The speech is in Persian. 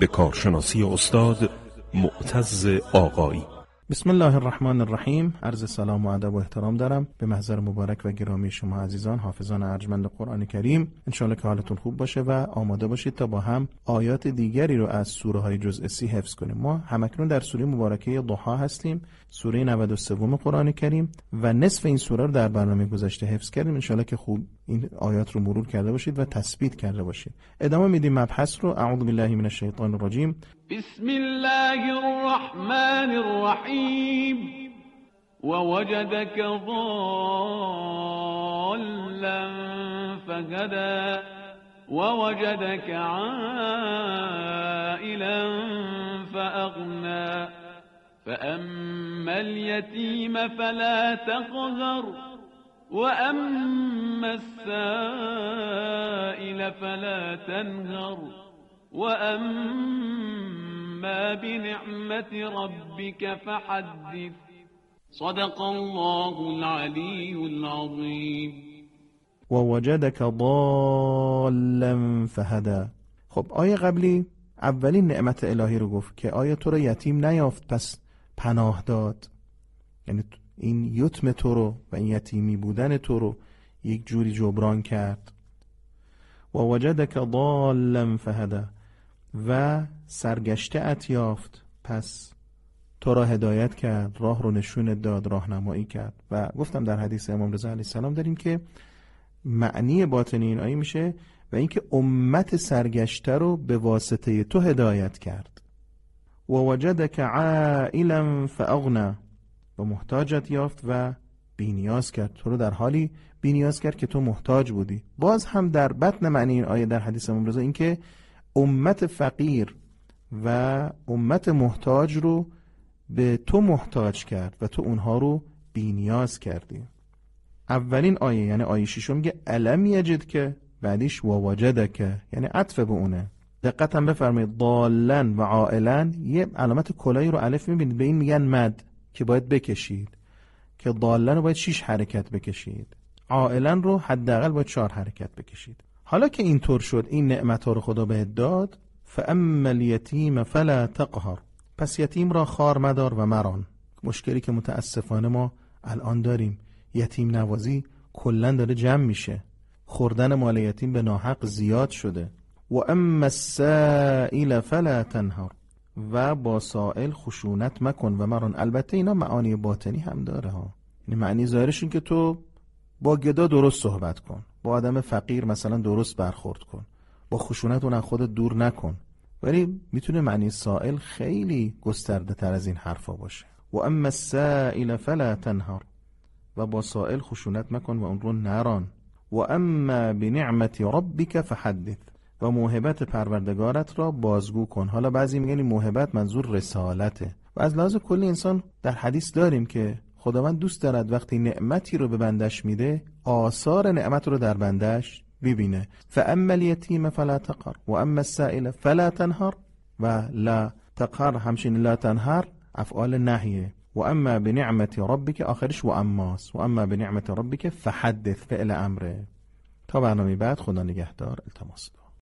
به کارشناسی استاد معتز آقایی. بسم الله الرحمن الرحیم. عرض سلام و ادب و احترام دارم به محضر مبارک و گرامی شما عزیزان حافظان ارجمند قرآن کریم. انشالله که حالتون خوب باشه و آماده باشید تا با هم آیات دیگری رو از سوره های جزء 30 حفظ کنیم. ما همکنون در سوره مبارکه ضحی هستیم، سوره 93 قرآن کریم، و نصف این سوره رو در برنامه گذشته حفظ کردیم. انشالله که خوب این آیات رو مرور کرده باشید و تثبیت کرده باشید. ادامه میدیم مبحث رو. اعوذ بالله من الشیطان الرجیم. بسم الله الرحمن الرحیم. ووجدك ضالا فهدى ووجدك عائلا فأغنى فأما اليتيم فلا تقهر وأما السائل فلا تنهر وأما بنعمة ربك فحدث. صدق الله العلی العظیم. ووجدك ضالا فهدى. خب آیه قبلی اولین نعمت الهی رو گفت که آیا تو رو یتیم نیافت پس پناه داد، یعنی این یتم تو رو و این یتیمی بودن تو رو یک جوری جبران کرد. ووجدك ضالا فهدى، و سرگشته ات یافت پس تو را هدایت کرد، راه رو نشون داد، راهنمایی کرد. و گفتم در حدیث امام رضا علیه السلام داریم که معنی باطنی این آیه میشه و اینکه امت سرگشته رو به واسطه تو هدایت کرد. و وجدک عائلا فاغنى، و محتاجت یافت و بی‌نیاز کرد، تو رو در حالی بی‌نیاز کرد که تو محتاج بودی. باز هم در بطن معنی این آیه در حدیث امام رضا این که امت فقیر و امت محتاج رو به تو محتاج کرد و تو اونها رو بی‌نیاز کردی. اولین آیه یعنی آیه 6 میگه الم یجد، که بعدیش ووجدک یعنی عطف به اونه. دقت هم بفرمایید ضالن و عائلن یه علامت کلایی رو الف میبینید، به این میگن مد که باید بکشید، که ضالن رو باید 6 حرکت بکشید، عائلن رو حداقل باید 4 حرکت بکشید. حالا که اینطور شد، این نعمت ها رو خدا بهت داد، فاما الیتیم فلا تقهر، پس یتیم را خوار مدار و مران. مشکلی که متاسفانه ما الان داریم، یتیم نوازی کلن داره جمع میشه، خوردن مال یتیم به ناحق زیاد شده. و اما السائل فلا تنهر، و با سائل خشونت مکن و مران. البته اینا معانی باطنی هم داره ها، یعنی معنی ظاهرش این که تو با گدا درست صحبت کن، با آدم فقیر مثلا درست برخورد کن، با خشونت اون از خودت دور نکن، ولی میتونه معنی سائل خیلی گسترده تر از این حرفا باشه. و اما السائل فلا تنهر، و با سائل خشونت مکن و اون رو نران. و اما بنعمت ربک فحدث، و موهبت پروردگارت را بازگو کن. حالا بعضی میگن این موهبت منظور رسالته، و از لحاظ کلی انسان در حدیث داریم که خداوند دوست دارد وقتی نعمتی رو به بندش میده آثار نعمت رو در بندش ببینه. فاما الیتیم فلا تقهر و اما السائل فلا تنهر، و لا تقهر همچنین لا تنهر افعال نهیه. و اما بنعمت ربک آخرش و اماس، و اما بنعمت ربک فحدث فعل امره. تا برنامه بعد، خدا نگهدار. التماس.